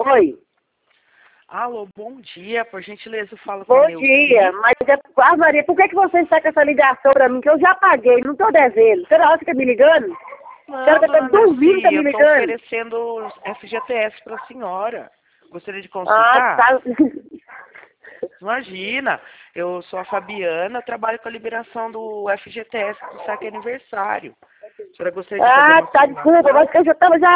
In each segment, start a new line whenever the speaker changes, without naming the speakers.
Oi.
Alô, bom dia. Por gentileza, fala com
Bom
a Neuci.
dia. Mas, Maria, por que você está com essa ligação pra mim? Que eu já paguei, não tô devendo. Toda hora você tá me ligando?
Não,
Você tá
dona
duvido, tá
Neuci,
me
eu estou
ligando?
oferecendo FGTS para a senhora. Gostaria de
Ah,
consultar?
tá.
Imagina, eu sou a Fabiana, trabalho com a liberação do FGTS do saque aniversário. A senhora gostaria de fazer
Ah,
uma
tá, desculpa, mas
simulação?
que eu já tava já...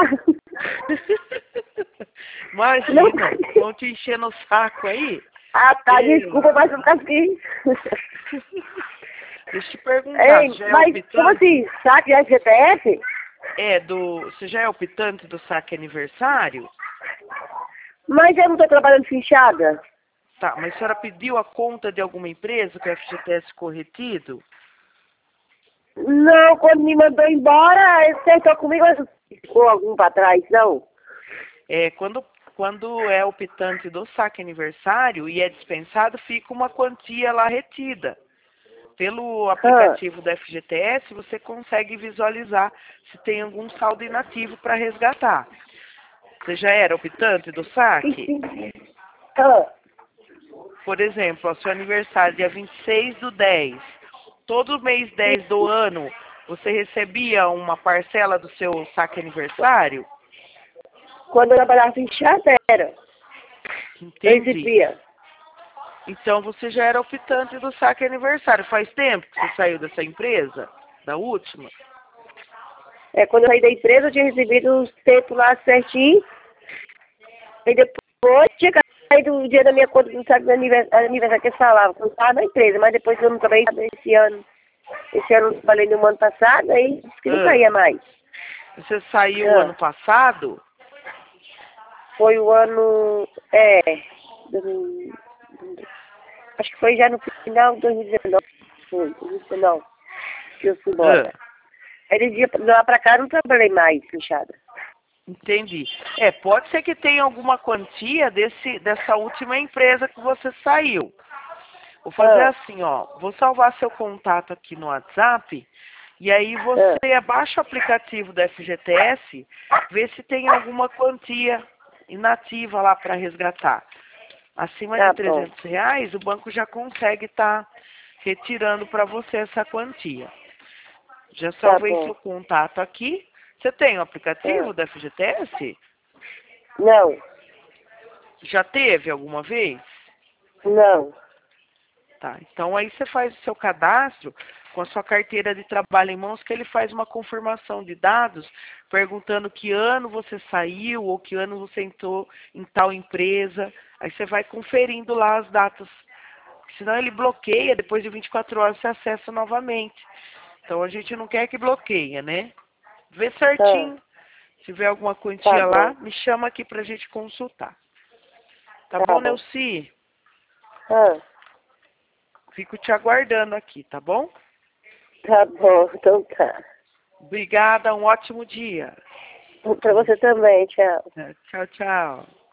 Não...
Imagina, estão te enchendo o saco aí.
Ah, tá,
Ei,
desculpa, mas eu ficar assim.
deixa eu te perguntar,
Ei,
você já é
mas como assim?
optante?
Saque de FGTS?
Você já é optante do saque aniversário?
Mas eu não tô trabalhando fichada.
Tá, mas a senhora pediu a conta de alguma empresa com o FGTS ficou retido?
Não, quando me mandou embora, ele acertou comigo, mas ficou algum pra trás, não?
Quando é optante do saque aniversário e é dispensado, fica uma quantia lá retida. Pelo
Ah,
aplicativo do FGTS, você consegue visualizar se tem algum saldo inativo para resgatar. Você já era optante do saque?
ah,
Por exemplo, o seu aniversário, dia 26/10. Todo mês 10 do ano, você recebia uma parcela do seu saque aniversário?
quando eu trabalhava fichada, era. Eu
Entendi.
recebia.
Então você já era optante do saque aniversário. Faz tempo que você saiu dessa empresa? Da última?
É, quando eu saí da empresa, eu tinha recebido os tempos lá certinho. E depois tinha caído o dia da minha conta do saco do aniversário que eles falavam. Quando estava na empresa, mas depois eu não trabalhei esse ano. Esse ano eu não trabalhei no ano passado, aí disse que não
Ah,
caía mais.
você saiu
Ah,
ano passado?
foi o ano. Do- acho que foi já no final de 2019. Foi, 2019, que eu fui
Ah,
embora. Aí de dia lá pra cá eu não trabalhei mais, fechada.
entendi. Pode ser que tenha alguma quantia dessa última empresa que você saiu. Vou fazer
Ah,
assim, ó. Vou salvar seu contato aqui no WhatsApp. E aí
ah,
você abaixa o aplicativo da FGTS, vê se tem alguma quantia inativa lá para resgatar. Acima de
tá bom,
R$ 300, o banco já consegue estar retirando para você essa quantia. Já
tá
salvei
bom.
seu contato aqui. Você tem o
Ah,
aplicativo da FGTS?
não,
Já teve alguma vez?
não.
Tá, então aí você faz o seu cadastro com a sua carteira de trabalho em mãos, que ele faz uma confirmação de dados, perguntando que ano você saiu ou que ano você entrou em tal empresa. Aí você vai conferindo lá as datas. Senão ele bloqueia, depois de 24 horas você acessa novamente. Então a gente não quer que bloqueia, né? Vê
Ah,
certinho. Se tiver alguma
tá
quantia lá,
bom,
me chama aqui pra gente consultar. Tá
tá
bom,
bom.
Neuci?
Ah,
Fico te aguardando aqui, tá bom?
tá bom, então tá.
Obrigada, um ótimo dia.
Pra você também, tchau.
Tchau, tchau.